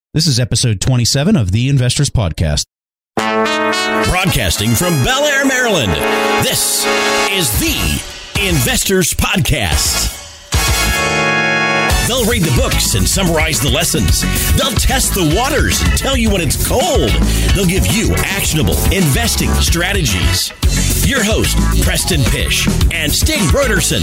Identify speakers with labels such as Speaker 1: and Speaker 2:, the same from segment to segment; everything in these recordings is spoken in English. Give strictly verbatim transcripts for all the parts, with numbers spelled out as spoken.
Speaker 1: This is episode twenty-seven of The Investors Podcast.
Speaker 2: Broadcasting from Bel Air, Maryland, this is The Investors Podcast. They'll read the books and summarize the lessons. They'll test the waters and tell you when it's cold. They'll give you actionable investing strategies. Your host, Preston Pish and Stig Brodersen.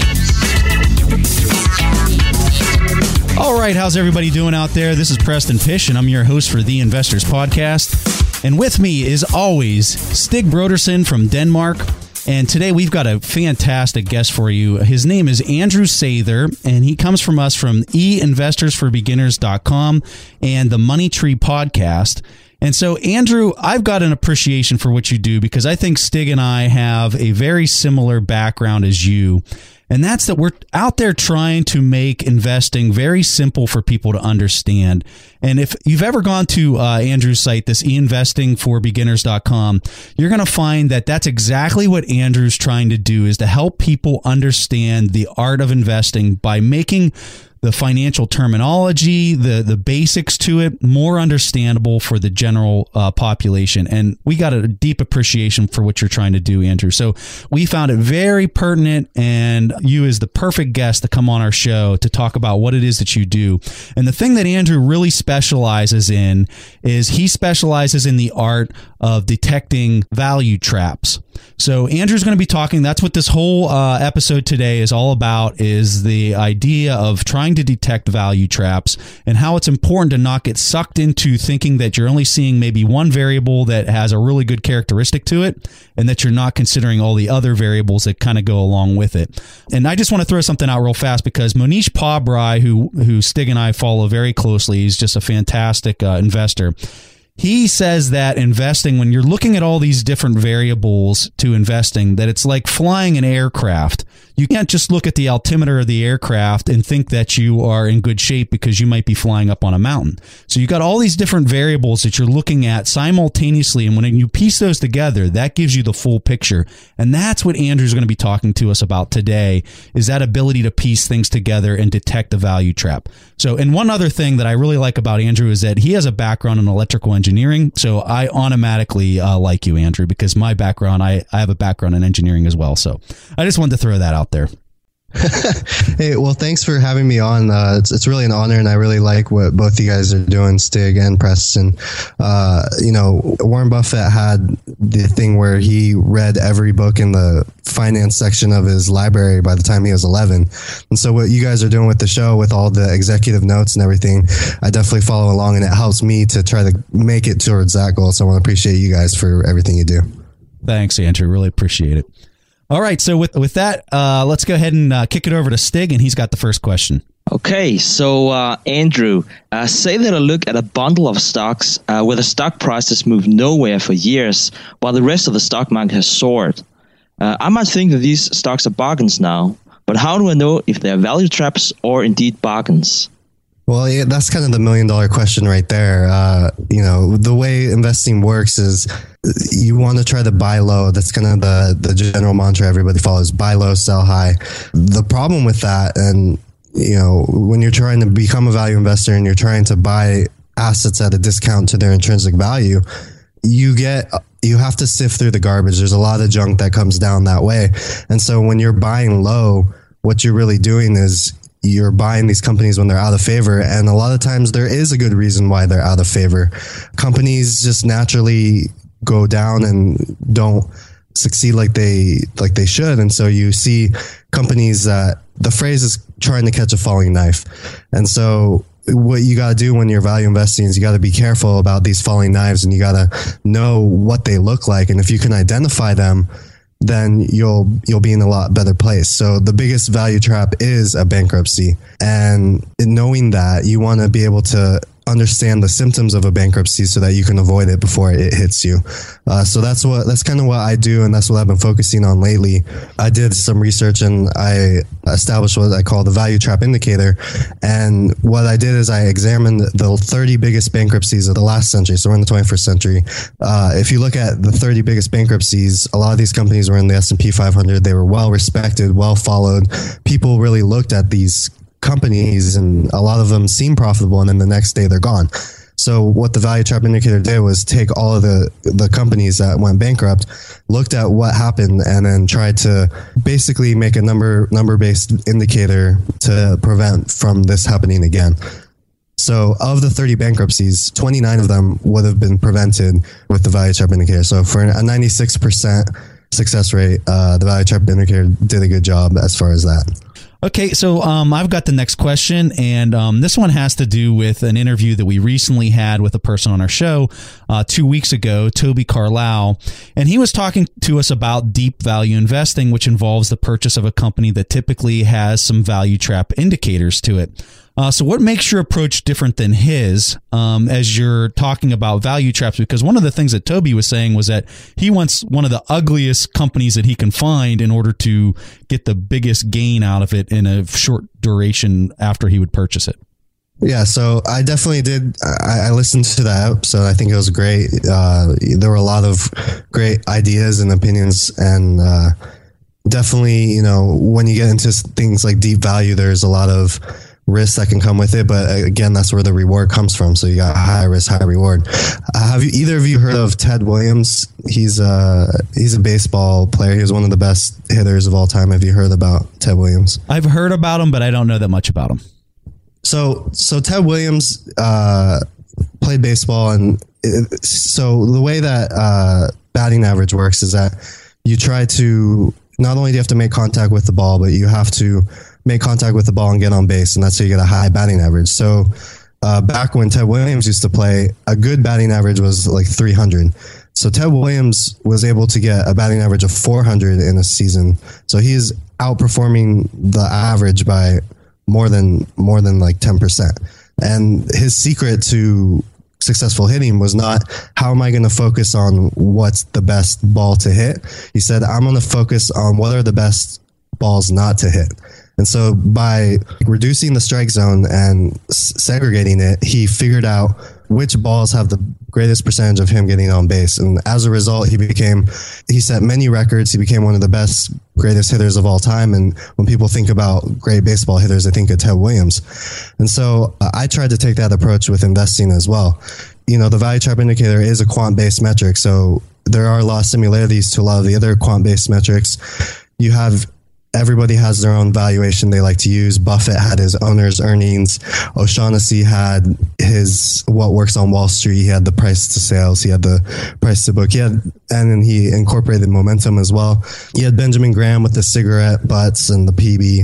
Speaker 1: All right, how's everybody doing out there? This is Preston Pish, and I'm your host for The Investors Podcast. And with me is always Stig Brodersen from Denmark. And today we've got a fantastic guest for you. His name is Andrew Sather, and he comes from us from e investors for beginners dot com and the Money Tree Podcast. And so, Andrew, I've got an appreciation for what you do because I think Stig and I have a very similar background as you. And that's that we're out there trying to make investing very simple for people to understand. And if you've ever gone to uh, Andrew's site, this e investing for beginners dot com, you're going to find that that's exactly what Andrew's trying to do, is to help people understand the art of investing by making the financial terminology, the the basics to it, more understandable for the general uh, population. And we got a deep appreciation for what you're trying to do, Andrew. So we found it very pertinent, and you is the perfect guest to come on our show to talk about what it is that you do. And the thing that Andrew really specializes in is he specializes in the art of detecting value traps. So Andrew's going to be talking, that's what this whole uh, episode today is all about, is the idea of trying to detect value traps and how it's important to not get sucked into thinking that you're only seeing maybe one variable that has a really good characteristic to it and that you're not considering all the other variables that kind of go along with it. And I just want to throw something out real fast because Monish Pabrai, who, who Stig and I follow very closely, he's just a fantastic uh, investor. He says that investing, when you're looking at all these different variables to investing, that it's like flying an aircraft. You can't just look at the altimeter of the aircraft and think that you are in good shape because you might be flying up on a mountain. So you got all these different variables that you're looking at simultaneously. And when you piece those together, that gives you the full picture. And that's what Andrew's going to be talking to us about today, is that ability to piece things together and detect the value trap. So, and one other thing that I really like about Andrew is that he has a background in electrical engineering. So I automatically uh, like you, Andrew, because my background, I, I have a background in engineering as well. So I just wanted to throw that out there.
Speaker 3: Hey, well, thanks for having me on. Uh, it's it's really an honor, and I really like what both you guys are doing, Stig and Preston. Uh, you know, Warren Buffett had the thing where he read every book in the finance section of his library by the time he was eleven. And so what you guys are doing with the show, with all the executive notes and everything, I definitely follow along, and it helps me to try to make it towards that goal. So I want to appreciate you guys for everything you do.
Speaker 1: Thanks, Andrew. Really appreciate it. All right, so with with that, uh, let's go ahead and uh, kick it over to Stig, and he's got the first question.
Speaker 4: Okay, so uh, Andrew, uh, say that I look at a bundle of stocks uh, where the stock prices move nowhere for years, while the rest of the stock market has soared. Uh, I might think that these stocks are bargains now, but how do I know if they are value traps or indeed bargains?
Speaker 3: Well, yeah, that's kind of the million dollar question right there. Uh, you know, the way investing works is you want to try to buy low. That's kind of the, the general mantra everybody follows: buy low, sell high. The problem with that, and, you know, when you're trying to become a value investor and you're trying to buy assets at a discount to their intrinsic value, you get, you have to sift through the garbage. There's a lot of junk that comes down that way. And so when you're buying low, what you're really doing is you're buying these companies when they're out of favor. And a lot of times there is a good reason why they're out of favor. Companies just naturally go down and don't succeed like they, like they should. And so you see companies that the phrase is trying to catch a falling knife. And so what you got to do when you're value investing is you got to be careful about these falling knives, and you got to know what they look like. And if you can identify them, then you'll you'll be in a lot better place. So the biggest value trap is a bankruptcy. And knowing that, you want to be able to understand the symptoms of a bankruptcy so that you can avoid it before it hits you. Uh, so that's what that's kind of what I do, and that's what I've been focusing on lately. I did some research and I established what I call the value trap indicator. And what I did is I examined the thirty biggest bankruptcies of the last century. So we're in the twenty-first century. Uh, if you look at the thirty biggest bankruptcies, a lot of these companies were in the S and P five hundred. They were well respected, well followed. People really looked at these companies, and a lot of them seem profitable, and then the next day they're gone. So what the value trap indicator did was take all of the, the companies that went bankrupt, looked at what happened, and then tried to basically make a number number based indicator to prevent from this happening again. So of the thirty bankruptcies, twenty-nine of them would have been prevented with the value trap indicator. So for a ninety-six percent success rate, uh, the value trap indicator did a good job as far as that.
Speaker 1: Okay, so um, I've got the next question, and um, this one has to do with an interview that we recently had with a person on our show uh, two weeks ago, Toby Carlisle, and he was talking to us about deep value investing, which involves the purchase of a company that typically has some value trap indicators to it. Uh, so what makes your approach different than his um, as you're talking about value traps? Because one of the things that Toby was saying was that he wants one of the ugliest companies that he can find in order to get the biggest gain out of it in a short duration after he would purchase it.
Speaker 3: Yeah, so I definitely did. I, I listened to that, so I think it was great. Uh, there were a lot of great ideas and opinions, and uh, definitely, you know, when you get into things like deep value, there's a lot of risks that can come with it, but again, that's where the reward comes from. So you got high risk, high reward. Uh, have you either of you heard of Ted Williams? He's a he's a baseball player. He was one of the best hitters of all time. Have you heard about Ted Williams?
Speaker 1: I've heard about him, but I don't know that much about him.
Speaker 3: So so Ted Williams uh, played baseball, and it, so the way that uh, batting average works is that you try to not only do you have to make contact with the ball, but you have to make contact with the ball and get on base, and that's how you get a high batting average. So uh, back when Ted Williams used to play, a good batting average was like three hundred. So Ted Williams was able to get a batting average of four hundred in a season. So he is outperforming the average by more than more than like ten percent. And his secret to successful hitting was not, how am I going to focus on what's the best ball to hit? He said, I'm going to focus on what are the best balls not to hit. And so by reducing the strike zone and s- segregating it, he figured out which balls have the greatest percentage of him getting on base. And as a result, he became, he set many records. He became one of the best, greatest hitters of all time. And when people think about great baseball hitters, they think of Ted Williams. And so uh, I tried to take that approach with investing as well. You know, the value trap indicator is a quant-based metric. So there are a lot of similarities to a lot of the other quant-based metrics. You have Everybody has their own valuation they like to use. Buffett had his owner's earnings. O'Shaughnessy had his what works on Wall Street. He had the price to sales. He had the price to book. He had, and then he incorporated momentum as well. He had Benjamin Graham with the cigarette butts and the P B.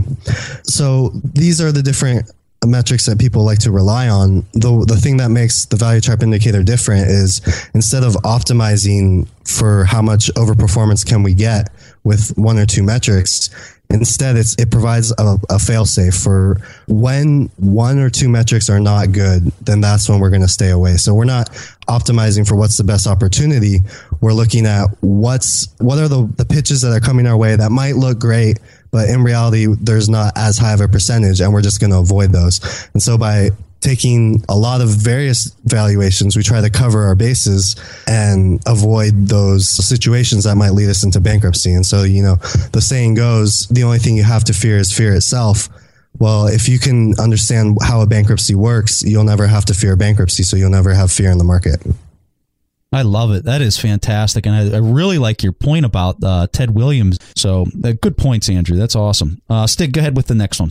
Speaker 3: So these are the different metrics that people like to rely on. The the thing that makes the value trap indicator different is instead of optimizing for how much overperformance can we get with one or two metrics, instead it's it provides a, a fail-safe for when one or two metrics are not good, then that's when we're going to stay away. So we're not optimizing for what's the best opportunity. We're looking at what's what are the, the pitches that are coming our way that might look great, but in reality, there's not as high of a percentage, and we're just going to avoid those. And so by taking a lot of various valuations, we try to cover our bases and avoid those situations that might lead us into bankruptcy. And so, you know, the saying goes, the only thing you have to fear is fear itself. Well, if you can understand how a bankruptcy works, you'll never have to fear bankruptcy. So you'll never have fear in the market.
Speaker 1: I love it. That is fantastic. And I, I really like your point about uh, Ted Williams. So uh, good points, Andrew. That's awesome. Uh, Stig, go ahead with the next one.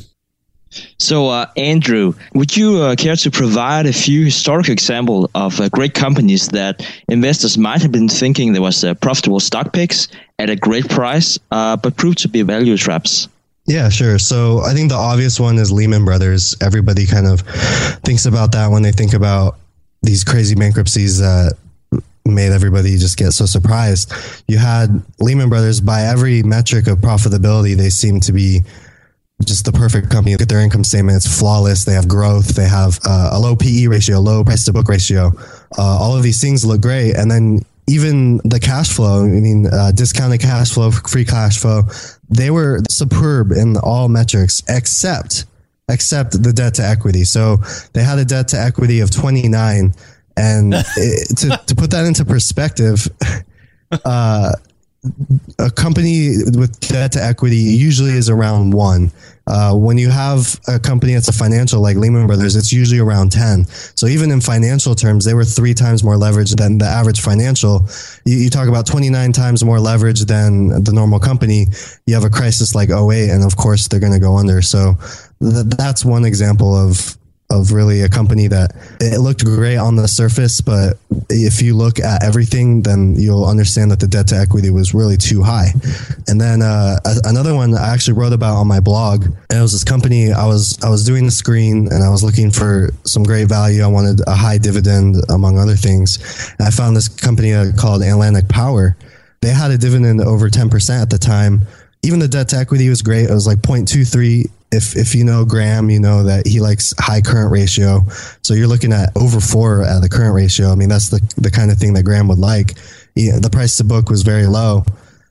Speaker 4: So, uh, Andrew, would you uh, care to provide a few historical examples of uh, great companies that investors might have been thinking there was uh, profitable stock picks at a great price, uh, but proved to be value traps?
Speaker 3: Yeah, sure. So I think the obvious one is Lehman Brothers. Everybody kind of thinks about that when they think about these crazy bankruptcies that made everybody just get so surprised. You had Lehman Brothers, by every metric of profitability, they seem to be just the perfect company. Look at their income statement. It's flawless. They have growth. They have uh, a low P E ratio, low price to book ratio. Uh, all of these things look great. And then even the cash flow, I mean, uh, discounted cash flow, free cash flow, they were superb in all metrics except, except the debt to equity. So they had a debt to equity of twenty-nine. And it, to, to put that into perspective, uh, a company with debt to equity usually is around one. Uh, when you have a company that's a financial like Lehman Brothers, it's usually around ten. So even in financial terms, they were three times more leverage than the average financial. You, you talk about twenty-nine times more leverage than the normal company. You have a crisis like oh eight, and of course they're going to go under. So th- that's one example of of really a company that it looked great on the surface, but if you look at everything, then you'll understand that the debt to equity was really too high. And then uh, another one I actually wrote about on my blog, and it was this company. I was I was doing the screen and I was looking for some great value. I wanted a high dividend, among other things. And I found this company called Atlantic Power. They had a dividend over ten percent at the time. Even the debt to equity was great. It was like zero point two three. If if you know Graham, you know that he likes high current ratio. So you're looking at over four at the current ratio. I mean, that's the, the kind of thing that Graham would like. He, the price to book was very low.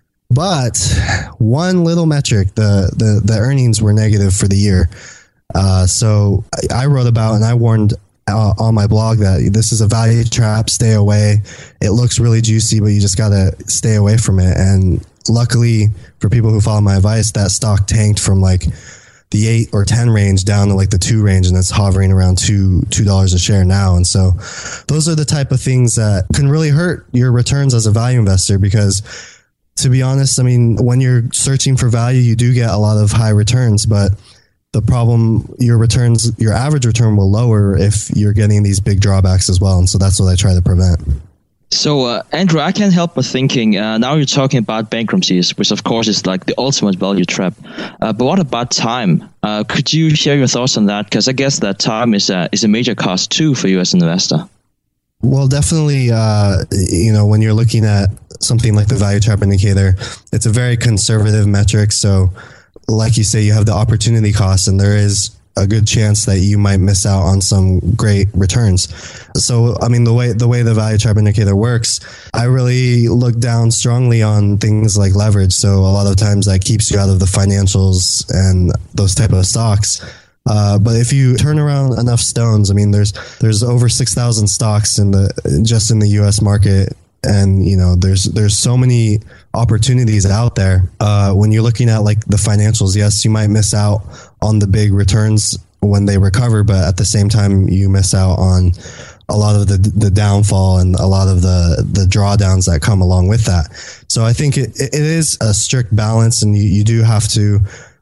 Speaker 3: But one little metric, the, the, the earnings were negative for the year. Uh, so I, I wrote about and I warned uh, on my blog that this is a value trap, stay away. It looks really juicy, but you just got to stay away from it. And luckily for people who follow my advice, that stock tanked from like the eight or ten range down to like the two range, and it's hovering around two two dollars a share now. And so those are the type of things that can really hurt your returns as a value investor, because to be honest, I mean, when you're searching for value, you do get a lot of high returns, but the problem, your returns, your average return will lower if you're getting these big drawbacks as well. And so that's what I try to prevent.
Speaker 4: So, uh, Andrew, I can't help but thinking, uh, now you're talking about bankruptcies, which of course is like the ultimate value trap. Uh, but what about time? Uh, could you share your thoughts on that? Because I guess that time is a, is a major cost too for you as an investor.
Speaker 3: Well, definitely, uh, you know, when you're looking at something like the value trap indicator, it's a very conservative metric. So like you say, you have the opportunity cost, and there is a good chance that you might miss out on some great returns. So, I mean, the way the way the value trap indicator works, I really look down strongly on things like leverage. So a lot of times that keeps you out of the financials and those type of stocks. Uh, but if you turn around enough stones, I mean, there's there's over six thousand stocks in the just in the U S market. And, you know, there's there's so many opportunities out there. Uh, when you're looking at like the financials, yes, you might miss out on the big returns when they recover, but at the same time, you miss out on a lot of the the downfall and a lot of the the drawdowns that come along with that. So I think it, it is a strict balance, and you, you do have to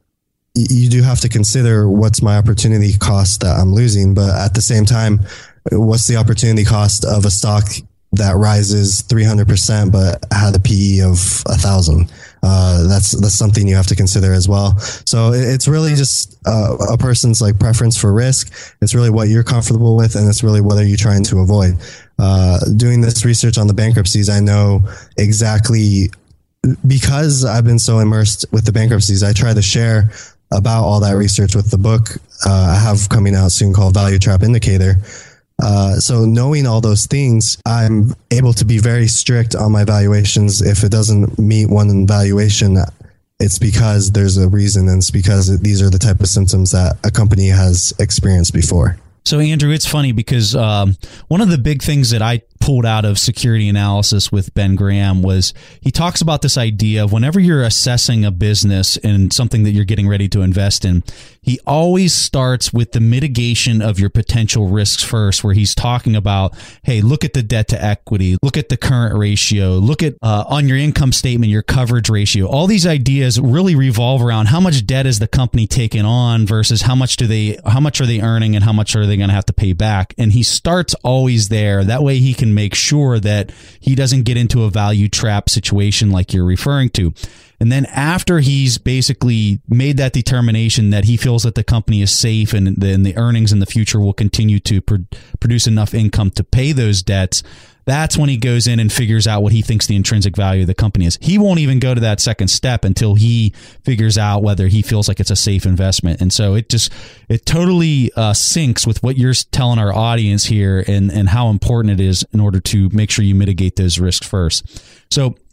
Speaker 3: you do have to consider what's my opportunity cost that I'm losing, but at the same time, what's the opportunity cost of a stock that rises three hundred percent, but had a P E of a thousand. Uh, that's, that's something you have to consider as well. So it's really just uh, a person's like preference for risk. It's really what you're comfortable with, and it's really what are you trying to avoid. Uh, doing this research on the bankruptcies, I know exactly, because I've been so immersed with the bankruptcies, I try to share about all that research with the book uh, I have coming out soon called Value Trap Indicator. Uh, so knowing all those things, I'm able to be very strict on my valuations. If it doesn't meet one valuation, it's because there's a reason, and it's because these are the type of symptoms that a company has experienced before.
Speaker 1: So, Andrew, it's funny because um, one of the big things that I pulled out of security analysis with Ben Graham was he talks about this idea of whenever you're assessing a business and something that you're getting ready to invest in, he always starts with the mitigation of your potential risks first, where he's talking about, hey, look at the debt to equity, look at the current ratio, look at uh, on your income statement, your coverage ratio. All these ideas really revolve around how much debt is the company taking on versus how much do they, how much are they earning and how much are they going to have to pay back. And he starts always there. That way he can make sure that he doesn't get into a value trap situation like you're referring to. And then after he's basically made that determination that he feels that the company is safe and the, and the earnings in the future will continue to pr- produce enough income to pay those debts, that's when he goes in and figures out what he thinks the intrinsic value of the company is. He won't even go to that second step until he figures out whether he feels like it's a safe investment. And so it just, it totally uh, syncs with what you're telling our audience here and, and how important it is in order to make sure you mitigate those risks first. So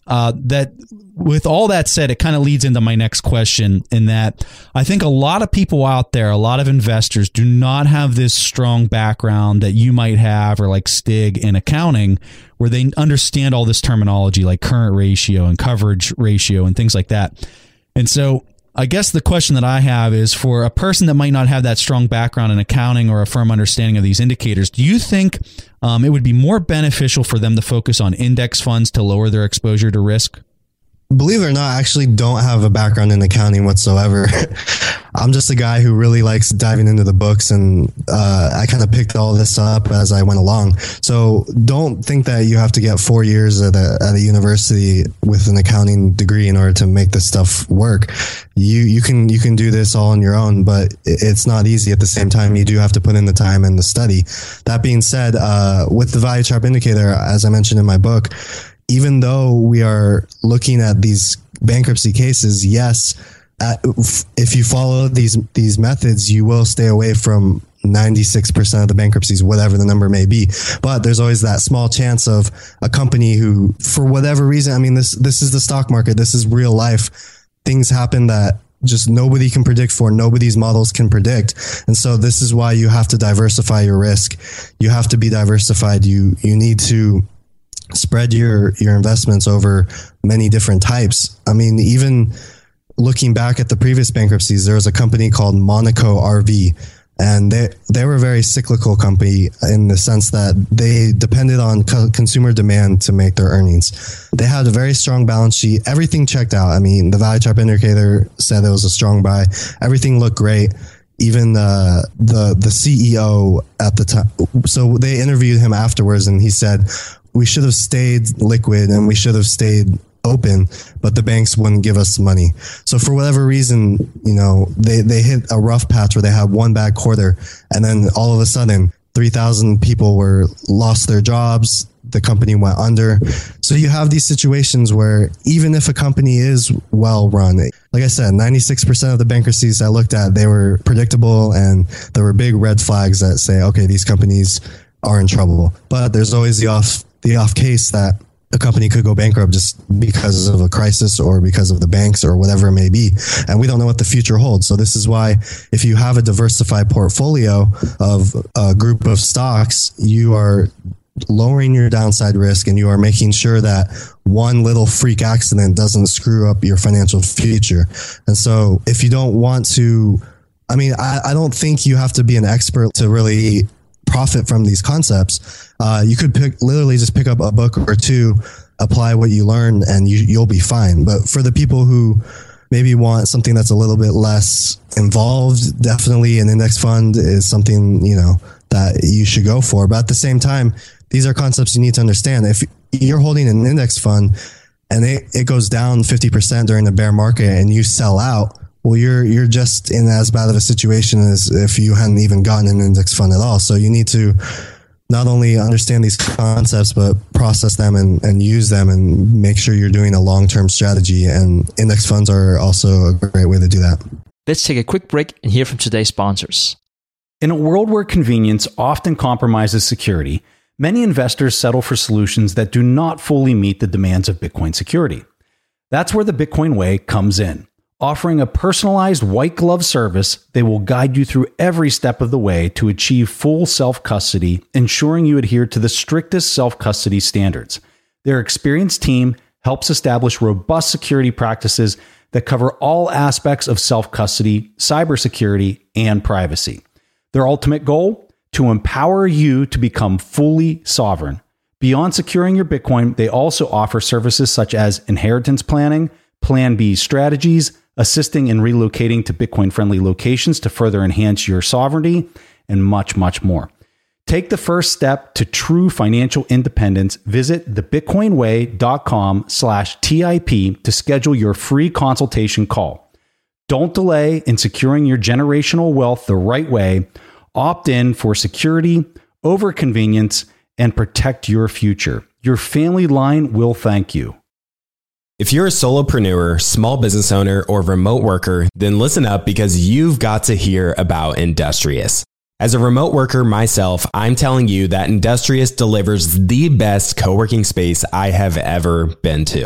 Speaker 1: uh, that with all that said, it kind of leads into my next question, in that I think a lot of people out there, a lot of investors do not have this strong background that you might have, or like Stig in accounting, where they understand all this terminology like current ratio and coverage ratio and things like that. And so I guess the question that I have is, for a person that might not have that strong background in accounting or a firm understanding of these indicators, do you think um, it would be more beneficial for them to focus on index funds to lower their exposure to risk?
Speaker 3: Believe it or not, I actually don't have a background in accounting whatsoever. I'm just a guy who really likes diving into the books, and uh, I kind of picked all this up as I went along. So don't think that you have to get four years at a, at a university with an accounting degree in order to make this stuff work. You you can you can do this all on your own, but it's not easy at the same time. You do have to put in the time and the study. That being said, uh, with the value trap indicator, as I mentioned in my book, even though we are looking at these bankruptcy cases, yes, at, if you follow these these methods, you will stay away from ninety-six percent of the bankruptcies, whatever the number may be. But there's always that small chance of a company who, for whatever reason, I mean, this this is the stock market, this is real life. Things happen that just nobody can predict for, nobody's models can predict. And so this is why you have to diversify your risk. You have to be diversified. You you need to spread your your investments over many different types. I mean, even looking back at the previous bankruptcies, there was a company called Monaco R V, and they they were a very cyclical company in the sense that they depended on co- consumer demand to make their earnings. They had a very strong balance sheet. Everything checked out. I mean, the value trap indicator said it was a strong buy. Everything looked great. Even uh, the the C E O at the time, so they interviewed him afterwards, and he said, we should have stayed liquid and we should have stayed open, but the banks wouldn't give us money. So for whatever reason, you know, they, they hit a rough patch where they had one bad quarter, and then all of a sudden three thousand people were lost their jobs. The company went under. So you have these situations where even if a company is well run, like I said, ninety-six percent of the bankruptcies I looked at, they were predictable, and there were big red flags that say, okay, these companies are in trouble. But there's always the off the off case that a company could go bankrupt just because of a crisis or because of the banks or whatever it may be. And we don't know what the future holds. So this is why if you have a diversified portfolio of a group of stocks, you are lowering your downside risk, and you are making sure that one little freak accident doesn't screw up your financial future. And so if you don't want to, I mean, I, I don't think you have to be an expert to really profit from these concepts. Uh, you could pick, literally just pick up a book or two, apply what you learn, and you, you'll be fine. But for the people who maybe want something that's a little bit less involved, definitely an index fund is something, you know, that you should go for. But at the same time, these are concepts you need to understand. If you're holding an index fund and it, it goes down fifty percent during the bear market and you sell out, well, you're you're just in as bad of a situation as if you hadn't even gotten an index fund at all. So you need to not only understand these concepts, but process them and, and use them and make sure you're doing a long-term strategy. And index funds are also a great way to do that.
Speaker 5: Let's take a quick break and hear from today's sponsors.
Speaker 1: In a world where convenience often compromises security, many investors settle for solutions that do not fully meet the demands of Bitcoin security. That's where the Bitcoin Way comes in. Offering a personalized white glove service, they will guide you through every step of the way to achieve full self-custody, ensuring you adhere to the strictest self-custody standards. Their experienced team helps establish robust security practices that cover all aspects of self-custody, cybersecurity, and privacy. Their ultimate goal? To empower you to become fully sovereign. Beyond securing your Bitcoin, they also offer services such as inheritance planning, Plan B strategies, assisting in relocating to Bitcoin-friendly locations to further enhance your sovereignty, and much, much more. Take the first step to true financial independence. Visit thebitcoinway.com slash TIP to schedule your free consultation call. Don't delay in securing your generational wealth the right way. Opt in for security over convenience and protect your future. Your family line will thank you.
Speaker 6: If you're a solopreneur, small business owner, or remote worker, then listen up because you've got to hear about Industrious. As a remote worker myself, I'm telling you that Industrious delivers the best co-working space I have ever been to.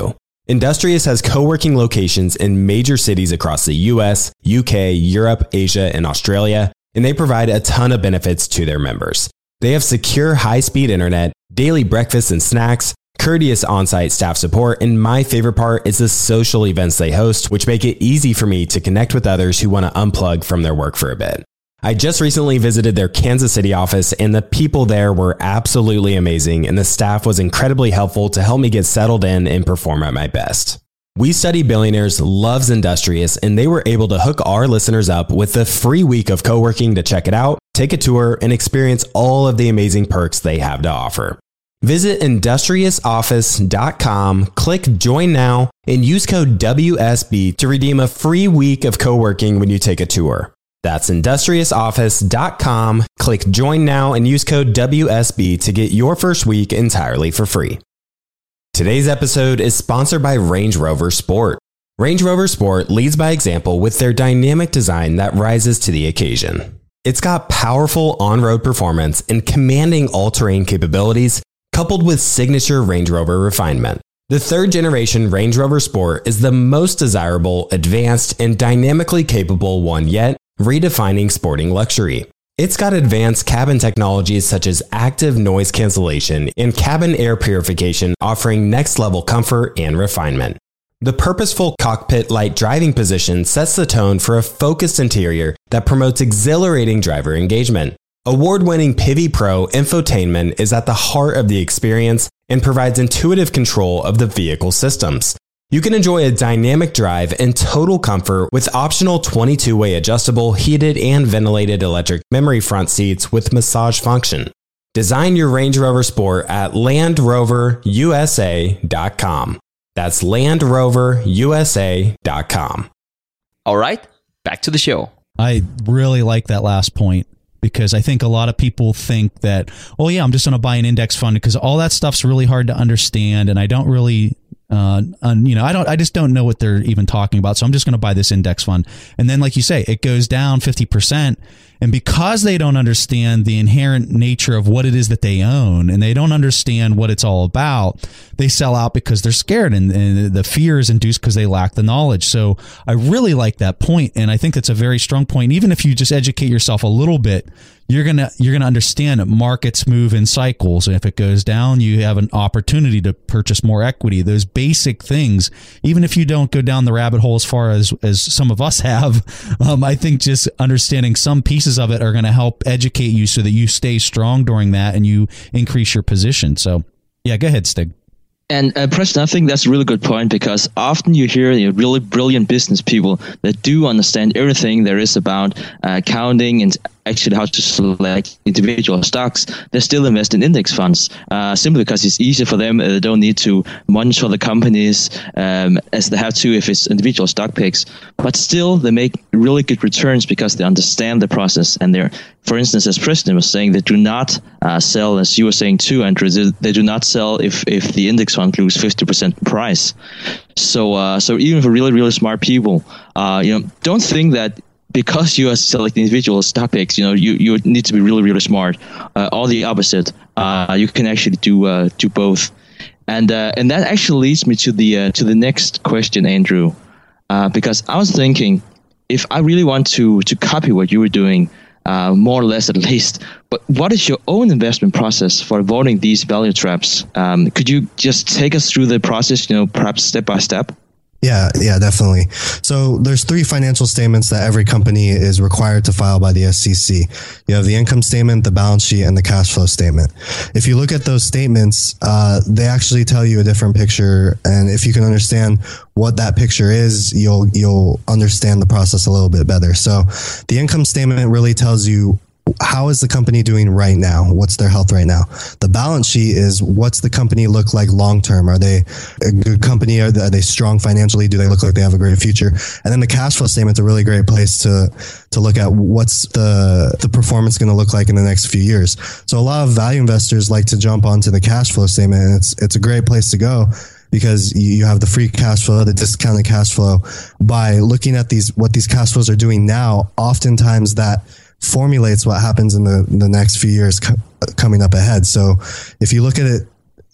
Speaker 6: Industrious has co-working locations in major cities across the U S, U K, Europe, Asia, and Australia, and they provide a ton of benefits to their members. They have secure high-speed internet, daily breakfast and snacks, courteous on-site staff support, and my favorite part is the social events they host, which make it easy for me to connect with others who want to unplug from their work for a bit. I just recently visited their Kansas City office, and the people there were absolutely amazing, and the staff was incredibly helpful to help me get settled in and perform at my best. We Study Billionaires loves Industrious, and they were able to hook our listeners up with a free week of co-working to check it out, take a tour, and experience all of the amazing perks they have to offer. Visit industrious office dot com, click Join Now, and use code W S B to redeem a free week of co-working when you take a tour. That's industrious office dot com, click Join Now, and use code W S B to get your first week entirely for free. Today's episode is sponsored by Range Rover Sport. Range Rover Sport leads by example with their dynamic design that rises to the occasion. It's got powerful on-road performance and commanding all-terrain capabilities, coupled with signature Range Rover refinement. The third generation Range Rover Sport is the most desirable, advanced, and dynamically capable one yet, redefining sporting luxury. It's got advanced cabin technologies such as active noise cancellation and cabin air purification, offering next-level comfort and refinement. The purposeful cockpit-like driving position sets the tone for a focused interior that promotes exhilarating driver engagement. Award-winning Pivi Pro infotainment is at the heart of the experience and provides intuitive control of the vehicle systems. You can enjoy a dynamic drive and total comfort with optional twenty-two way adjustable, heated and ventilated electric memory front seats with massage function. Design your Range Rover Sport at land rover U S A dot com. That's land rover U S A dot com.
Speaker 5: All right, back to the show.
Speaker 1: I really like that last point, because I think a lot of people think that, oh yeah, I'm just going to buy an index fund because all that stuff's really hard to understand, and I don't really, uh, un, you know, I don't, I just don't know what they're even talking about. So I'm just going to buy this index fund, and then, like you say, it goes down fifty percent, and because they don't understand the inherent nature of what it is that they own, and they don't understand what it's all about, they sell out because they're scared, and, and the fear is induced because they lack the knowledge. So I really like that point, and I think that's a very strong point. Even if you just educate yourself a little bit, you're gonna you're gonna understand that markets move in cycles, and if it goes down, you have an opportunity to purchase more equity. Those basic things, even if you don't go down the rabbit hole as far as as some of us have, um, I think just understanding some pieces of it are going to help educate you so that you stay strong during that and you increase your position. So, yeah, go ahead, Stig.
Speaker 4: And uh, Preston, I think that's a really good point, because often you hear you know, really brilliant business people that do understand everything there is about uh, accounting and actually how to select individual stocks. They still invest in index funds uh, simply because it's easier for them. They don't need to monitor the companies um, as they have to if it's individual stock picks. But still, they make really good returns because they understand the process. And they're, for instance, as Preston was saying, they do not uh, sell, as you were saying too, Andrew, they, they do not sell if, if the index fund loses fifty percent in price. So, uh, so even for really, really smart people, uh, you know, don't think that because you are selecting individual stock picks, you know, you, you need to be really, really smart. Uh, all the opposite. Uh, you can actually do uh, do both, and uh, and that actually leads me to the uh, to the next question, Andrew, uh, because I was thinking, if I really want to to copy what you were doing, uh, more or less at least, but what is your own investment process for avoiding these value traps? Um, could you just take us through the process, you know, perhaps step by step?
Speaker 3: Yeah, yeah, definitely. So there's three financial statements that every company is required to file by the S E C. You have the income statement, the balance sheet, and the cash flow statement. If you look at those statements, uh, they actually tell you a different picture. And if you can understand what that picture is, you'll, you'll understand the process a little bit better. So the income statement really tells you how is the company doing right now? What's their health right now? The balance sheet is what's the company look like long term? Are they a good company? Are they, are they strong financially? Do they look like they have a great future? And then the cash flow statement's a really great place to to look at what's the the performance going to look like in the next few years. So a lot of value investors like to jump onto the cash flow statement, and it's it's a great place to go, because you have the free cash flow, the discounted cash flow. By looking at these, what these cash flows are doing now, oftentimes that formulates what happens in the, the next few years co- coming up ahead. So if you look at it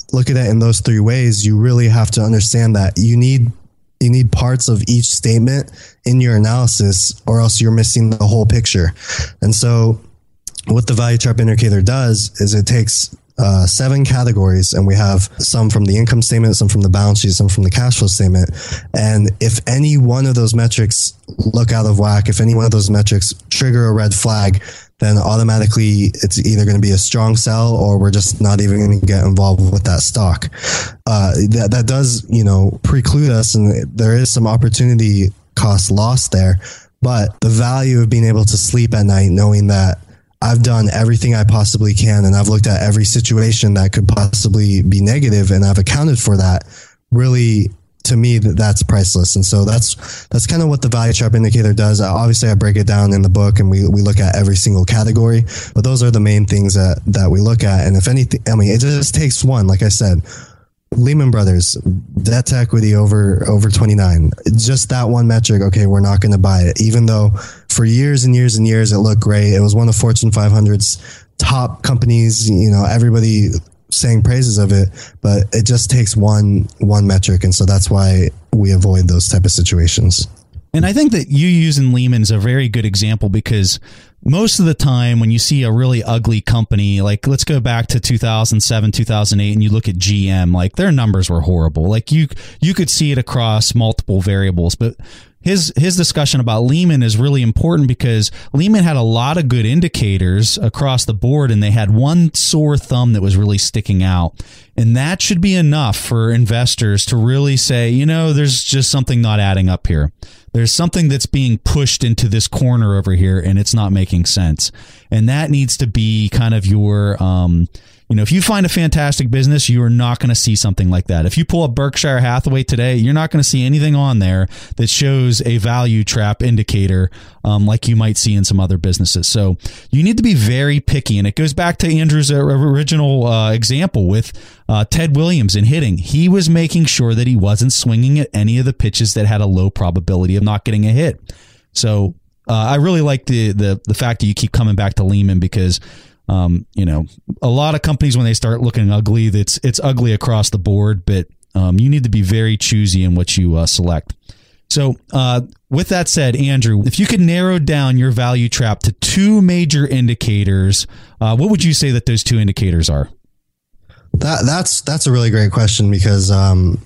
Speaker 3: look at it in those three ways, you really have to understand that you need you need parts of each statement in your analysis, or else you're missing the whole picture. And so what the value trap indicator does is it takes uh, seven categories, and we have some from the income statement, some from the balance sheet, some from the cash flow statement. And if any one of those metrics look out of whack, if any one of those metrics trigger a red flag, then automatically it's either going to be a strong sell, or we're just not even going to get involved with that stock. Uh, that, that does, you know, preclude us, and there is some opportunity cost lost there. But the value of being able to sleep at night, knowing that I've done everything I possibly can, and I've looked at every situation that could possibly be negative, and I've accounted for that, really, to me, that that's priceless. And so that's that's kind of what the value trap indicator does. Obviously, I break it down in the book, and we, we look at every single category, but those are the main things that, that we look at. And if anything, I mean, it just takes one, like I said, Lehman Brothers, debt to equity over, over twenty-nine, just that one metric. Okay, we're not going to buy it, even though for years and years and years, it looked great. It was one of Fortune five hundred's top companies, you know, everybody saying praises of it, but it just takes one one metric, and so that's why we avoid those type of situations.
Speaker 1: And I think that you using Lehman's a very good example, because most of the time when you see a really ugly company, like let's go back to two thousand seven, two thousand eight, and you look at G M, like their numbers were horrible. Like you you could see it across multiple variables, but His his discussion about Lehman is really important, because Lehman had a lot of good indicators across the board, and they had one sore thumb that was really sticking out. And that should be enough for investors to really say, you know, there's just something not adding up here. There's something that's being pushed into this corner over here, and it's not making sense. And that needs to be kind of your... Um, You know, if you find a fantastic business, you are not going to see something like that. If you pull up Berkshire Hathaway today, you're not going to see anything on there that shows a value trap indicator um, like you might see in some other businesses. So you need to be very picky. And it goes back to Andrew's original uh, example with uh, Ted Williams in hitting. He was making sure that he wasn't swinging at any of the pitches that had a low probability of not getting a hit. So uh, I really like the, the the fact that you keep coming back to Lehman, because Um, you know, a lot of companies, when they start looking ugly, that's it's ugly across the board, but um, you need to be very choosy in what you uh, select. So uh, with that said, Andrew, if you could narrow down your value trap to two major indicators, uh, what would you say that those two indicators are?
Speaker 3: That that's that's a really great question, because um,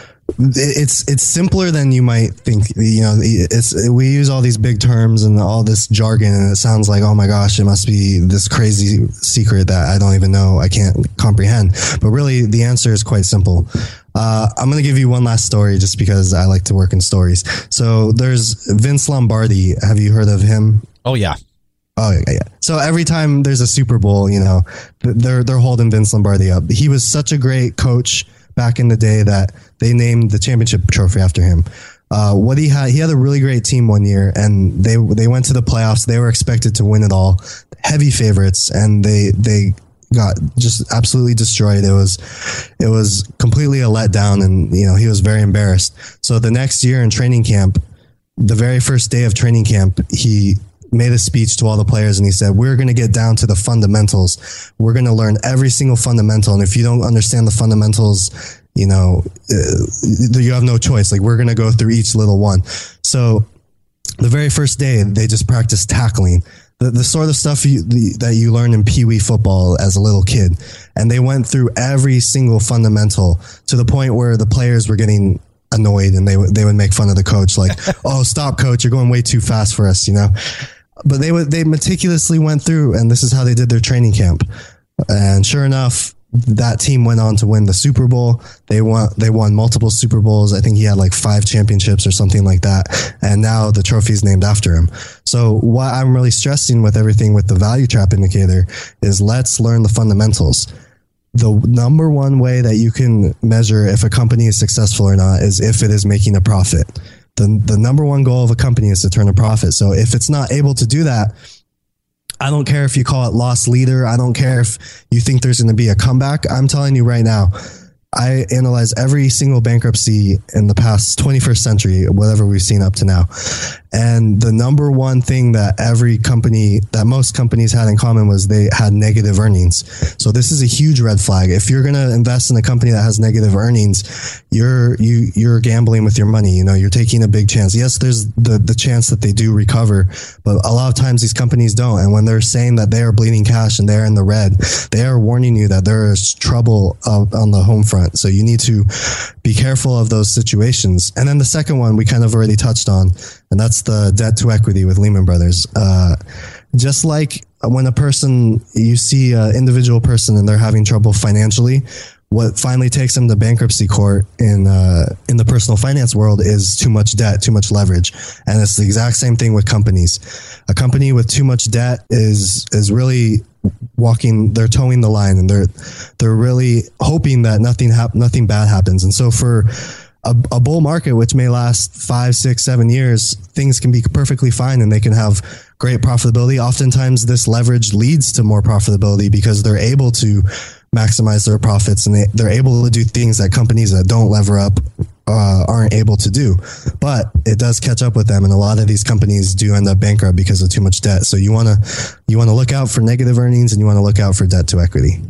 Speaker 3: it's it's simpler than you might think. You know, it's we use all these big terms and all this jargon, and it sounds like, oh my gosh, it must be this crazy secret that I don't even know, I can't comprehend. But really, the answer is quite simple. Uh, I'm going to give you one last story, just because I like to work in stories. So there's Vince Lombardi. Have you heard of him?
Speaker 1: Oh yeah.
Speaker 3: Oh yeah, yeah. So every time there's a Super Bowl, you know, they're they're holding Vince Lombardi up. He was such a great coach back in the day that they named the championship trophy after him. Uh, what he had, he had a really great team one year, and they they went to the playoffs. They were expected to win it all, heavy favorites, and they they got just absolutely destroyed. It was it was completely a letdown, and you know he was very embarrassed. So the next year in training camp, the very first day of training camp, he made a speech to all the players, and he said, we're going to get down to the fundamentals. We're going to learn every single fundamental. And if you don't understand the fundamentals, you know, uh, you have no choice. Like, we're going to go through each little one. So the very first day, they just practiced tackling, the, the sort of stuff you, the, that you learn in Pee Wee football as a little kid. And they went through every single fundamental, to the point where the players were getting annoyed, and they would, they would make fun of the coach, like, oh, stop, coach, you're going way too fast for us, you know? But they would, they meticulously went through, and this is how they did their training camp. And sure enough, that team went on to win the Super Bowl. They won, they won multiple Super Bowls. I think he had like five championships or something like that. And now the trophy is named after him. So what I'm really stressing with everything with the value trap indicator is, let's learn the fundamentals. The number one way that you can measure if a company is successful or not is if it is making a profit. The, the number one goal of a company is to turn a profit. So if it's not able to do that, I don't care if you call it loss leader. I don't care if you think there's going to be a comeback. I'm telling you right now, I analyze every single bankruptcy in the past twenty-first century, whatever we've seen up to now. And the number one thing that every company, that most companies had in common was they had negative earnings. So this is a huge red flag. If you're going to invest in a company that has negative earnings, you're, you, you're gambling with your money. You know, you're taking a big chance. Yes, there's the, the chance that they do recover, but a lot of times these companies don't. And when they're saying that they are bleeding cash and they're in the red, they are warning you that there is trouble uh, on the home front. So you need to be careful of those situations. And then the second one we kind of already touched on, and that's the debt to equity with Lehman Brothers. Uh, just like when a person, you see an individual person and they're having trouble financially, what finally takes them to bankruptcy court in uh, in the personal finance world is too much debt, too much leverage. And it's the exact same thing with companies. A company with too much debt is is really walking, they're towing the line, and they're they're really hoping that nothing hap- nothing bad happens. And so for A, a bull market, which may last five, six, seven years, things can be perfectly fine and they can have great profitability. Oftentimes this leverage leads to more profitability because they're able to maximize their profits, and they, they're able to do things that companies that don't lever up uh, aren't able to do. But it does catch up with them, and a lot of these companies do end up bankrupt because of too much debt. So you want to you want to look out for negative earnings, and you want to look out for debt to equity.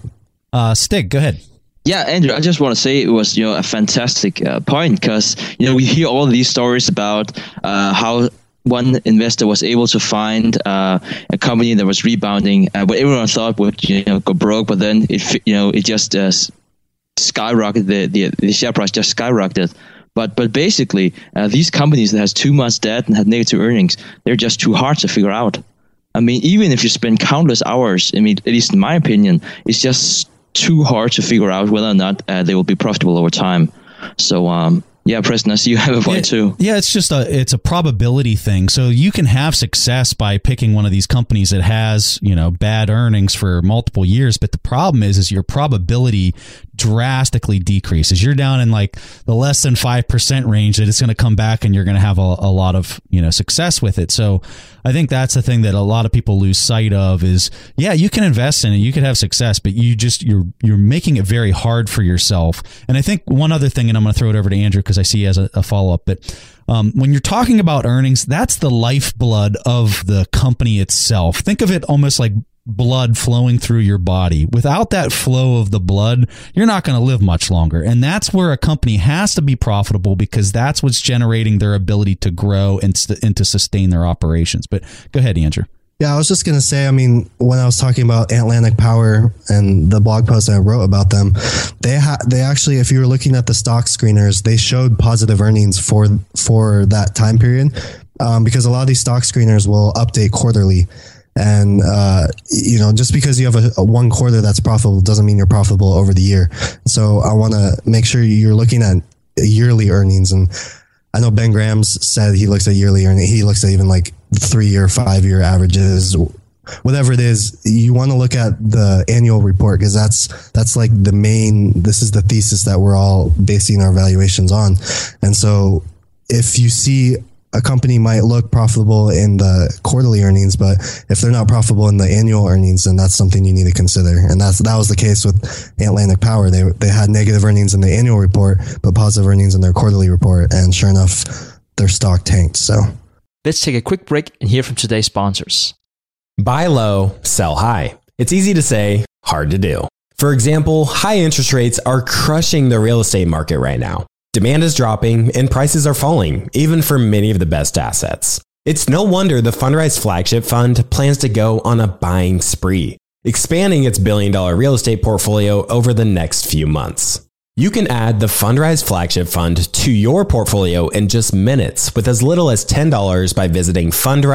Speaker 1: Uh, Stig, go ahead.
Speaker 4: Yeah, Andrew, I just want to say it was, you know, a fantastic uh, point, because, you know, we hear all these stories about uh, how one investor was able to find uh, a company that was rebounding, uh, what everyone thought would, you know, go broke, but then it, you know, it just uh, skyrocketed. The, the the share price just skyrocketed. But but basically, uh, these companies that has too much debt and have negative earnings, they're just too hard to figure out. I mean, even if you spend countless hours, I mean, at least in my opinion, it's just too hard to figure out whether or not uh, they will be profitable over time. So, um, yeah, Preston, I see you have a point
Speaker 1: yeah,
Speaker 4: too.
Speaker 1: Yeah, it's just a it's a probability thing. So you can have success by picking one of these companies that has, you know, bad earnings for multiple years, but the problem is is your probability drastically decreases. You're down in like the less than five percent range that it's going to come back and you're going to have a, a lot of, you know, success with it. So I think that's the thing that a lot of people lose sight of is, yeah, you can invest in it, you could have success, but you just, you're, you're making it very hard for yourself. And I think one other thing, and I'm going to throw it over to Andrew because I see he has a, a follow up, but um, when you're talking about earnings, that's the lifeblood of the company itself. Think of it almost like blood flowing through your body. Without that flow of the blood, you're not going to live much longer. And that's where a company has to be profitable, because that's what's generating their ability to grow and, st- and to sustain their operations. But go ahead, Andrew.
Speaker 3: Yeah, I was just going to say, I mean, when I was talking about Atlantic Power and the blog post I wrote about them, they ha- they actually, if you were looking at the stock screeners, they showed positive earnings for for that time period, um, because a lot of these stock screeners will update quarterly. And, uh, you know, just because you have a, a one quarter that's profitable doesn't mean you're profitable over the year. So I want to make sure you're looking at yearly earnings. And I know Ben Grahams said he looks at yearly earnings. He looks at even like three year, five year averages, whatever it is. You want to look at the annual report, because that's, that's like the main, this is the thesis that we're all basing our valuations on. And so if you see a company might look profitable in the quarterly earnings, but if they're not profitable in the annual earnings, then that's something you need to consider. And that's that was the case with Atlantic Power. They they had negative earnings in the annual report, but positive earnings in their quarterly report. And sure enough, their stock tanked. So
Speaker 5: let's take a quick break and hear from today's sponsors.
Speaker 6: Buy low, sell high. It's easy to say, hard to do. For example, high interest rates are crushing the real estate market right now. Demand is dropping and prices are falling, even for many of the best assets. It's no wonder the Fundrise Flagship Fund plans to go on a buying spree, expanding its billion dollar real estate portfolio over the next few months. You can add the Fundrise Flagship Fund to your portfolio in just minutes with as little as ten dollars by visiting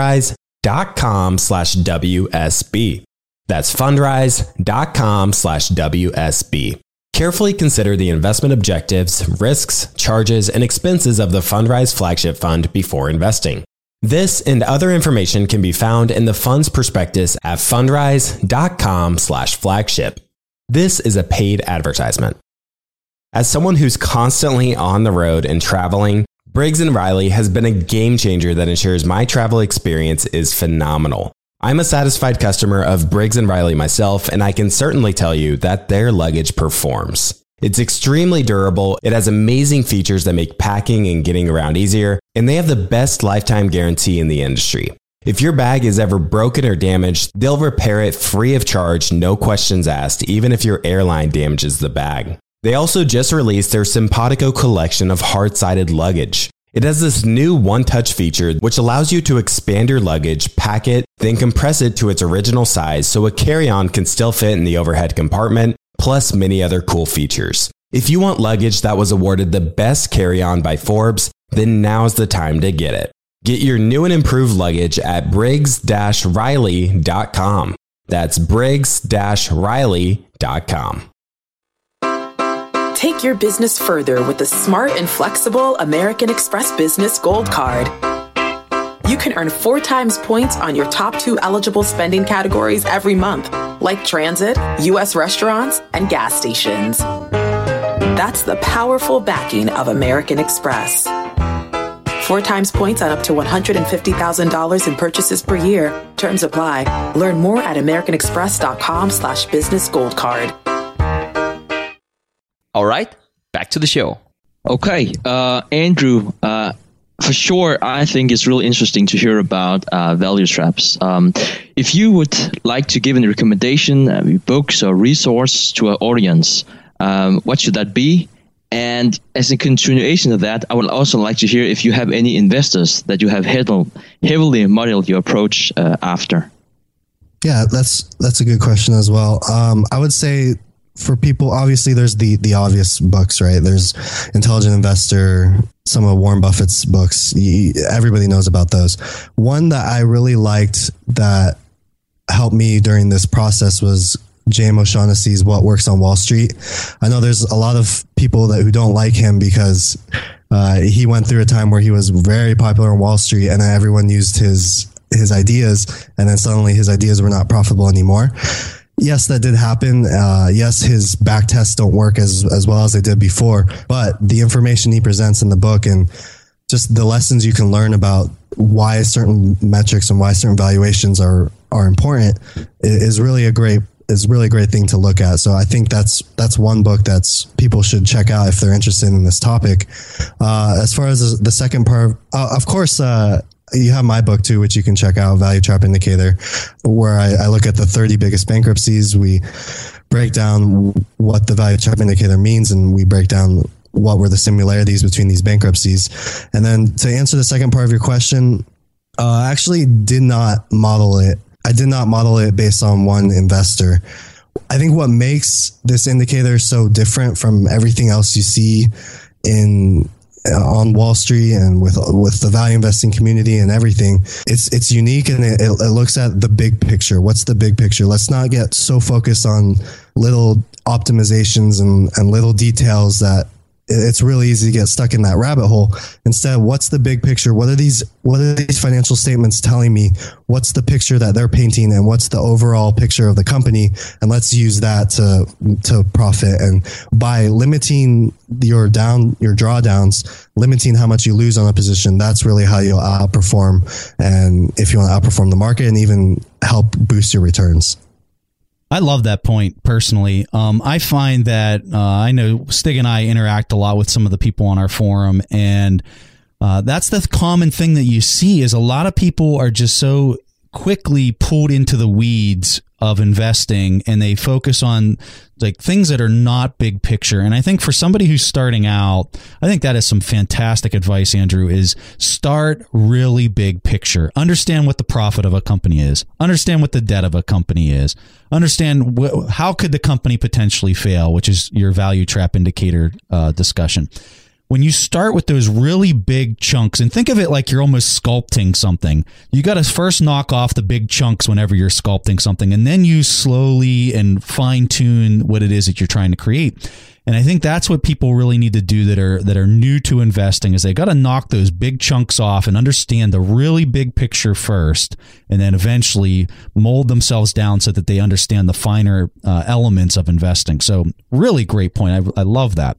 Speaker 6: fundrise.com slash WSB. That's fundrise.com slash WSB. Carefully consider the investment objectives, risks, charges, and expenses of the Fundrise Flagship Fund before investing. This and other information can be found in the fund's prospectus at fundrise.com slash flagship. This is a paid advertisement. As someone who's constantly on the road and traveling, Briggs and Riley has been a game changer that ensures my travel experience is phenomenal. I'm a satisfied customer of Briggs and Riley myself, and I can certainly tell you that their luggage performs. It's extremely durable, it has amazing features that make packing and getting around easier, and they have the best lifetime guarantee in the industry. If your bag is ever broken or damaged, they'll repair it free of charge, no questions asked, even if your airline damages the bag. They also just released their Simpatico collection of hard-sided luggage. It has this new one-touch feature which allows you to expand your luggage, pack it, then compress it to its original size so a carry-on can still fit in the overhead compartment, plus many other cool features. If you want luggage that was awarded the best carry-on by Forbes, then now's the time to get it. Get your new and improved luggage at Briggs Riley dot com. That's Briggs Riley dot com.
Speaker 7: Take your business further with the smart and flexible American Express Business Gold Card. You can earn four times points on your top two eligible spending categories every month, like transit, U S restaurants, and gas stations. That's the powerful backing of American Express. Four times points on up to one hundred fifty thousand dollars in purchases per year. Terms apply. Learn more at americanexpress.com slash business gold card.
Speaker 5: All right, back to the show.
Speaker 4: Okay, uh, Andrew, uh, for sure, I think it's really interesting to hear about uh, value traps. Um, if you would like to give a recommendation, uh, books or resource to our audience, um, what should that be? And as a continuation of that, I would also like to hear if you have any investors that you have heavily modeled your approach uh, after.
Speaker 3: Yeah, that's that's a good question as well. Um, I would say for people, obviously, there's the the obvious books, right? There's Intelligent Investor, some of Warren Buffett's books. Everybody knows about those. One that I really liked that helped me during this process was J M O'Shaughnessy's What Works on Wall Street. I know there's a lot of people that who don't like him because uh, he went through a time where he was very popular on Wall Street and everyone used his his ideas, and then suddenly his ideas were not profitable anymore. Yes, that did happen. Uh, yes, his back tests don't work as as well as they did before, but the information he presents in the book and just the lessons you can learn about why certain metrics and why certain valuations are are important is really a great is really a great thing to look at. So I think that's that's one book that's people should check out if they're interested in this topic. Uh, as far as the second part, uh, of course, uh, you have my book too, which you can check out, Value Trap Indicator, where I, I look at the thirty biggest bankruptcies. We break down what the Value Trap Indicator means, and we break down what were the similarities between these bankruptcies. And then to answer the second part of your question, uh, I actually did not model it. I did not model it based on one investor. I think what makes this indicator so different from everything else you see in uh, on Wall Street and with with the value investing community and everything, it's it's unique, and it, it looks at the big picture. What's the big picture? Let's not get so focused on little optimizations and, and little details that it's really easy to get stuck in that rabbit hole. Instead, what's the big picture? What are these, what are these financial statements telling me? What's the picture that they're painting, and what's the overall picture of the company? And let's use that to, to profit. And by limiting your down, your drawdowns, limiting how much you lose on a position, that's really how you'll outperform. And if you want to outperform the market and even help boost your returns.
Speaker 1: I love that point personally. Um, I find that uh, I know Stig and I interact a lot with some of the people on our forum, and uh, that's the common thing that you see is a lot of people are just so quickly pulled into the weeds of investing, and they focus on like things that are not big picture. And I think for somebody who's starting out, I think that is some fantastic advice, Andrew, is start really big picture. Understand what the profit of a company is. Understand what the debt of a company is. Understand wh- how could the company potentially fail, which is your value trap indicator uh, discussion. When you start with those really big chunks, and think of it like you're almost sculpting something, you got to first knock off the big chunks whenever you're sculpting something, and then you slowly and fine tune what it is that you're trying to create. And I think that's what people really need to do that are that are new to investing is they got to knock those big chunks off and understand the really big picture first, and then eventually mold themselves down so that they understand the finer uh, elements of investing. So really great point. I, I love that.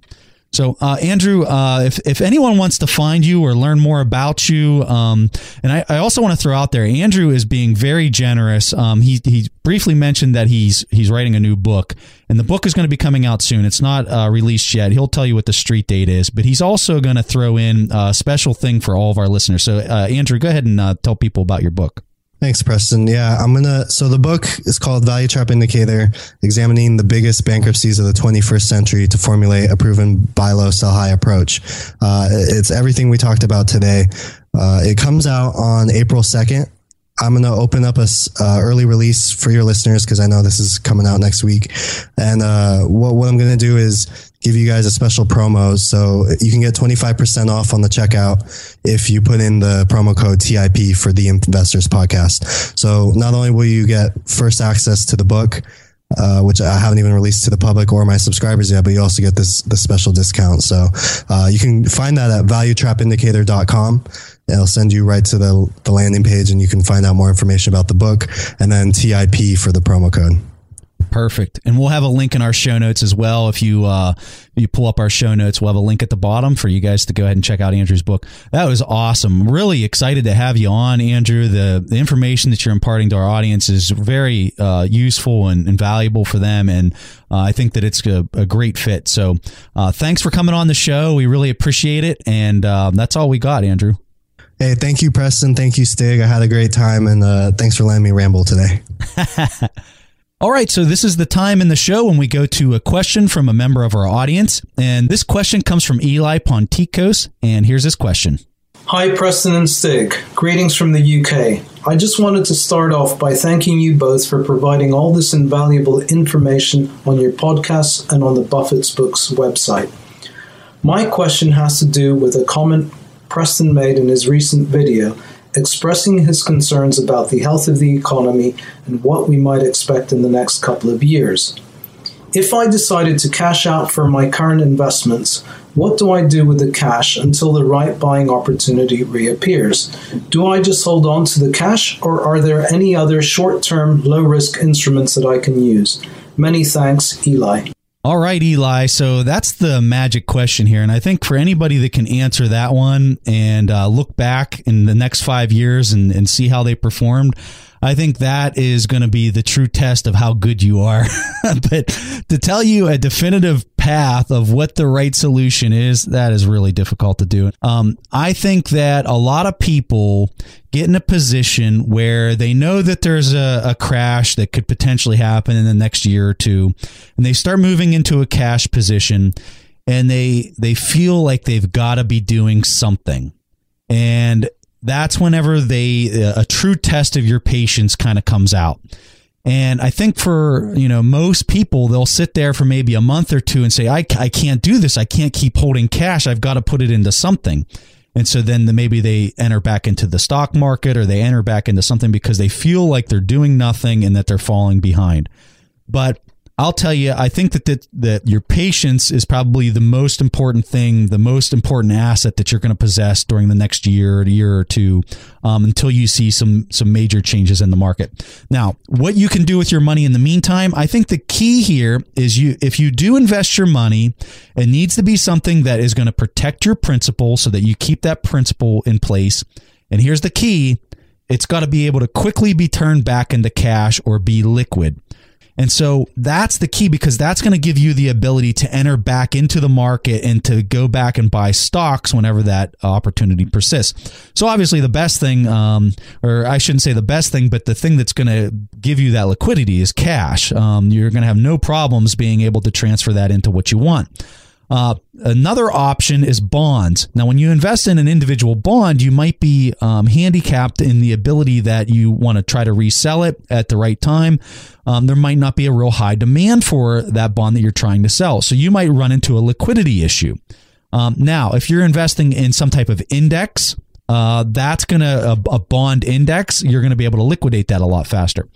Speaker 1: So, uh, Andrew, uh, if, if anyone wants to find you or learn more about you, um, and I, I also want to throw out there, Andrew is being very generous. Um, he, he briefly mentioned that he's he's writing a new book, and the book is going to be coming out soon. It's not uh, released yet. He'll tell you what the street date is, but he's also going to throw in a special thing for all of our listeners. So, uh, Andrew, go ahead and uh, tell people about your book.
Speaker 3: Thanks, Preston. Yeah, I'm going to, so the book is called Value Trap Indicator, examining the biggest bankruptcies of the twenty-first century to formulate a proven buy low, sell high approach. Uh, it's everything we talked about today. Uh, it comes out on April second. I'm going to open up a uh, early release for your listeners because I know this is coming out next week. And uh, what, what I'm going to do is give you guys a special promo. So you can get twenty-five percent off on the checkout if you put in the promo code T I P for the Investors Podcast. So not only will you get first access to the book, uh, which I haven't even released to the public or my subscribers yet, but you also get this, this special discount. So uh, you can find that at value trap indicator dot com. It'll send you right to the, the landing page, and you can find out more information about the book, and then T I P for the promo code.
Speaker 1: Perfect. And we'll have a link in our show notes as well. If you uh, you pull up our show notes, we'll have a link at the bottom for you guys to go ahead and check out Andrew's book. That was awesome. Really excited to have you on, Andrew. The, the information that you're imparting to our audience is very uh, useful and, and valuable for them. And uh, I think that it's a, a great fit. So uh, thanks for coming on the show. We really appreciate it. And uh, that's all we got, Andrew.
Speaker 3: Hey, thank you, Preston. Thank you, Stig. I had a great time, and uh, thanks for letting me ramble today.
Speaker 1: All right, so this is the time in the show when we go to a question from a member of our audience. And this question comes from Eli Ponticos, and here's his question.
Speaker 8: Hi, Preston and Stig. Greetings from the U K. I just wanted to start off by thanking you both for providing all this invaluable information on your podcasts and on the Buffett's Books website. My question has to do with a comment Preston made in his recent video, expressing his concerns about the health of the economy and what we might expect in the next couple of years. If I decided to cash out for my current investments, what do I do with the cash until the right buying opportunity reappears? Do I just hold on to the cash, or are there any other short-term, low-risk instruments that I can use? Many thanks, Eli.
Speaker 1: All right, Eli. So that's the magic question here. And I think for anybody that can answer that one and uh, look back in the next five years and, and see how they performed, I think that is going to be the true test of how good you are. But to tell you a definitive path of what the right solution is, that is really difficult to do. Um, I think that a lot of people get in a position where they know that there's a, a crash that could potentially happen in the next year or two, and they start moving into a cash position, and they they feel like they've got to be doing something. And that's whenever they a true test of your patience kind of comes out. And I think for, you know, most people, they'll sit there for maybe a month or two and say, I, I can't do this. I can't keep holding cash. I've got to put it into something. And so then the, maybe they enter back into the stock market, or they enter back into something because they feel like they're doing nothing and that they're falling behind. But I'll tell you, I think that, that that your patience is probably the most important thing, the most important asset that you're going to possess during the next year, or year or two, um, until you see some some major changes in the market. Now, what you can do with your money in the meantime, I think the key here is you if you do invest your money, it needs to be something that is going to protect your principal so that you keep that principal in place. And here's the key. It's got to be able to quickly be turned back into cash or be liquid. And so that's the key, because that's going to give you the ability to enter back into the market and to go back and buy stocks whenever that opportunity persists. So obviously the best thing, um, or I shouldn't say the best thing, but the thing that's going to give you that liquidity is cash. Um, you're going to have no problems being able to transfer that into what you want. Uh, another option is bonds. Now, when you invest in an individual bond, you might be um, handicapped in the ability that you want to try to resell it at the right time. Um, there might not be a real high demand for that bond that you're trying to sell. So you might run into a liquidity issue. Um, now, if you're investing in some type of index, uh, that's going to, a, a bond index, you're going to be able to liquidate that a lot faster.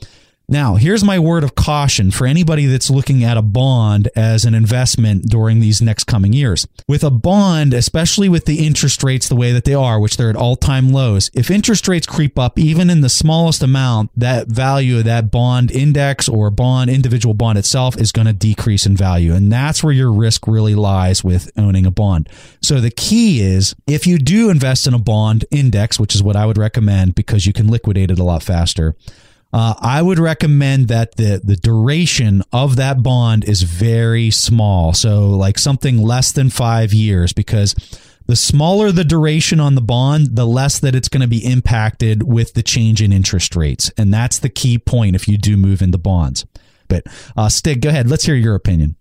Speaker 1: Now, here's my word of caution for anybody that's looking at a bond as an investment during these next coming years. With a bond, especially with the interest rates the way that they are, which they're at all-time lows, if interest rates creep up even in the smallest amount, that value of that bond index or bond, individual bond itself is going to decrease in value. And that's where your risk really lies with owning a bond. So the key is, if you do invest in a bond index, which is what I would recommend because you can liquidate it a lot faster, Uh, I would recommend that the, the duration of that bond is very small. So like something less than five years, because the smaller the duration on the bond, the less that it's going to be impacted with the change in interest rates. And that's the key point if you do move into bonds. But uh, Stig, go ahead. Let's hear your opinion.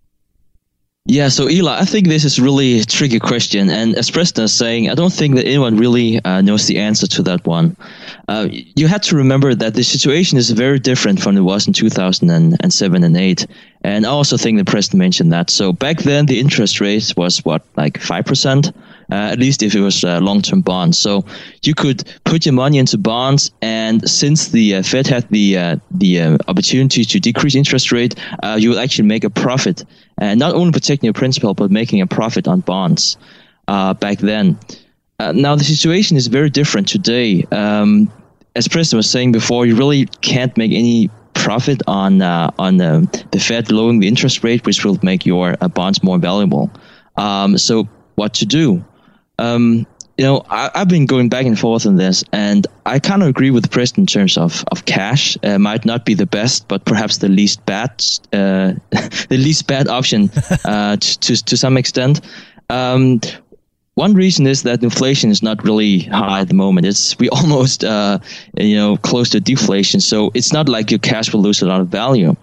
Speaker 4: Yeah, so Eli, I think this is really a tricky question. And as Preston is saying, I don't think that anyone really uh, knows the answer to that one. Uh, you had to remember that the situation is very different from it was in two thousand seven and eight. And I also think that Preston mentioned that. So back then, the interest rate was, what, like five percent? Uh, at least if it was uh, long-term bonds. So you could put your money into bonds, and since the uh, Fed had the uh, the uh, opportunity to decrease interest rate, uh, you would actually make a profit, and not only protecting your principal, but making a profit on bonds uh, back then. Uh, now the situation is very different today. Um, as Preston was saying before, you really can't make any profit on uh, on uh, the Fed lowering the interest rate, which will make your uh, bonds more valuable. Um, so what to do? Um, you know, I, I've been going back and forth on this, and I kind of agree with Preston in terms of, of cash. Uh, might not be the best, but perhaps the least bad, uh, the least bad option uh, to to some extent. Um, one reason is that inflation is not really high at the moment. It's we almost uh, you know close to deflation, so it's not like your cash will lose a lot of value.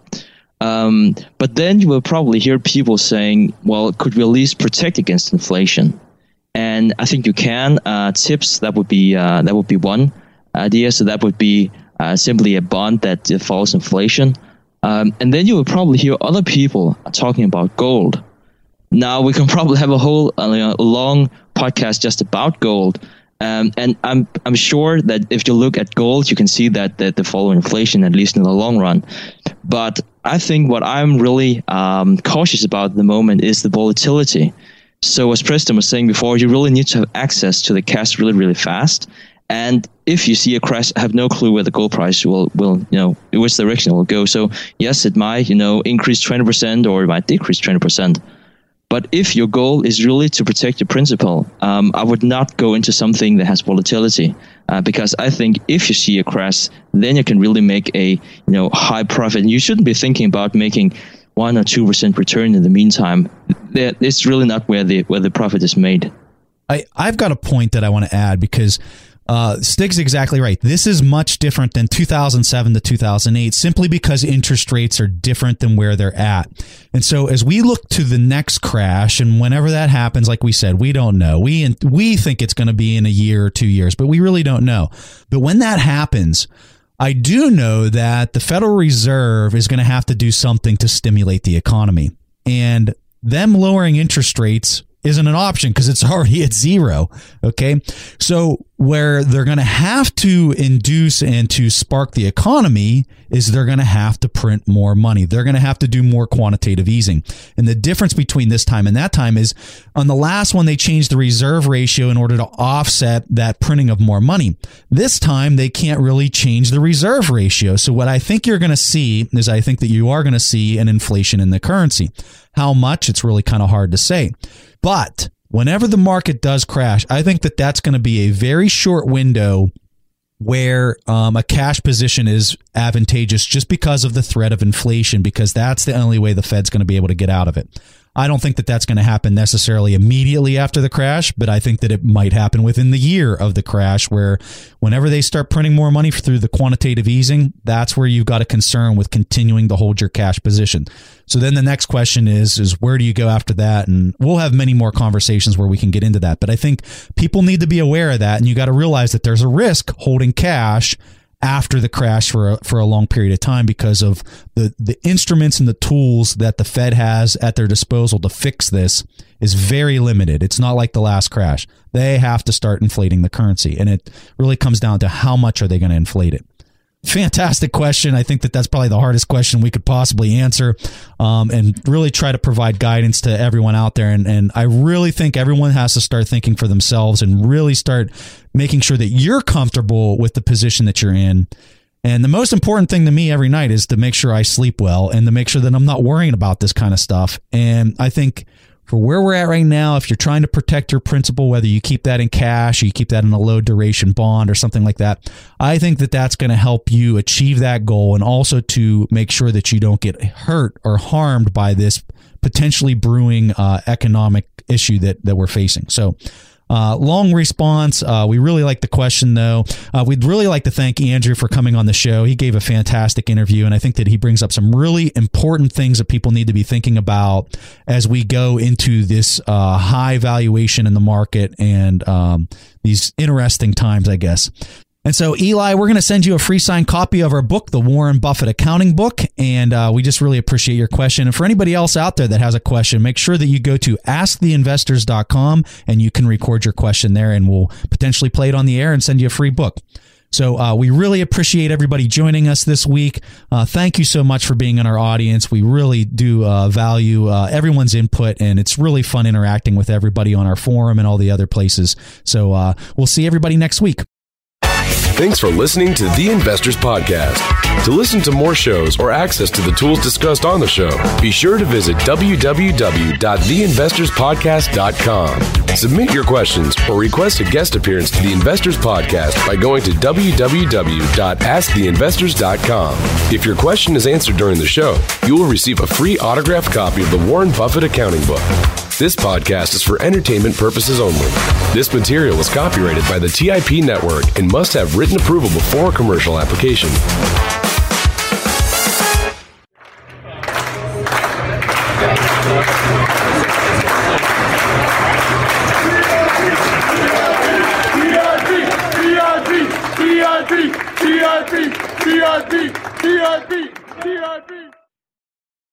Speaker 4: Um, but then you will probably hear people saying, "Well, could we at least protect against inflation?" And I think you can. Uh, tips, that would be uh, that would be one idea. So that would be uh, simply a bond that uh, follows inflation. Um, and then you will probably hear other people talking about gold. Now we can probably have a whole uh, you know, long podcast just about gold. Um, and I'm I'm sure that if you look at gold, you can see that that they follow inflation, at least in the long run. But I think what I'm really um, cautious about at the moment is the volatility. So as Preston was saying before, you really need to have access to the cash really, really fast. And if you see a crash, I have no clue where the gold price will, will you know, which direction it will go. So yes, it might, you know, increase twenty percent or it might decrease twenty percent. But if your goal is really to protect your principal, um, I would not go into something that has volatility, uh, because I think if you see a crash, then you can really make a, you know, high profit. And you shouldn't be thinking about making one or two percent return in the meantime. It's really not where the where the profit is made.
Speaker 1: I, I've got a point that I want to add, because uh, Stig's exactly right. This is much different than two thousand seven to two thousand eight, simply because interest rates are different than where they're at. And so as we look to the next crash, and whenever that happens, like we said, we don't know. We we think it's going to be in a year or two years, but we really don't know. But when that happens, I do know that the Federal Reserve is going to have to do something to stimulate the economy. And them lowering interest rates isn't an option because it's already at zero. Okay. So where they're going to have to induce and to spark the economy is they're going to have to print more money. They're going to have to do more quantitative easing. And the difference between this time and that time is, on the last one, they changed the reserve ratio in order to offset that printing of more money. This time, they can't really change the reserve ratio. So what I think you're going to see is I think that you are going to see an inflation in the currency. How much? It's really kind of hard to say. But whenever the market does crash, I think that that's going to be a very short window where um, a cash position is advantageous just because of the threat of inflation, because that's the only way the Fed's going to be able to get out of it. I don't think that that's going to happen necessarily immediately after the crash, but I think that it might happen within the year of the crash, where whenever they start printing more money through the quantitative easing, that's where you've got a concern with continuing to hold your cash position. So then the next question is, is where do you go after that? And we'll have many more conversations where we can get into that. But I think people need to be aware of that, and you got to realize that there's a risk holding cash after the crash for a, for a long period of time, because of the, the instruments and the tools that the Fed has at their disposal to fix this is very limited. It's not like the last crash. They have to start inflating the currency, and it really comes down to how much are they going to inflate it. Fantastic question. I think that that's probably the hardest question we could possibly answer, um, and really try to provide guidance to everyone out there. And, and I really think everyone has to start thinking for themselves and really start making sure that you're comfortable with the position that you're in. And the most important thing to me every night is to make sure I sleep well and to make sure that I'm not worrying about this kind of stuff. And I think for where we're at right now, if you're trying to protect your principal, whether you keep that in cash or you keep that in a low duration bond or something like that, I think that that's going to help you achieve that goal, and also to make sure that you don't get hurt or harmed by this potentially brewing uh, economic issue that, that we're facing. So Uh, long response. Uh, we really like the question, though. Uh, we'd really like to thank Andrew for coming on the show. He gave a fantastic interview, and I think that he brings up some really important things that people need to be thinking about as we go into this uh, high valuation in the market and um, these interesting times, I guess. And so, Eli, we're going to send you a free signed copy of our book, The Warren Buffett Accounting Book, and uh, we just really appreciate your question. And for anybody else out there that has a question, make sure that you go to ask the investors dot com and you can record your question there, and we'll potentially play it on the air and send you a free book. So uh, we really appreciate everybody joining us this week. Uh, thank you so much for being in our audience. We really do uh, value uh, everyone's input, and it's really fun interacting with everybody on our forum and all the other places. So uh, we'll see everybody next week.
Speaker 9: Thanks for listening to The Investors Podcast. To listen to more shows or access to the tools discussed on the show, be sure to visit w w w dot the investors podcast dot com. Submit your questions or request a guest appearance to The Investors Podcast by going to w w w dot ask the investors dot com. If your question is answered during the show, you will receive a free autographed copy of the Warren Buffett Accounting Book. This podcast is for entertainment purposes only. This material is copyrighted by the T I P Network and must have written approval before commercial application.
Speaker 10: T I P, T I P, T I P, T I P, T I P, T I P.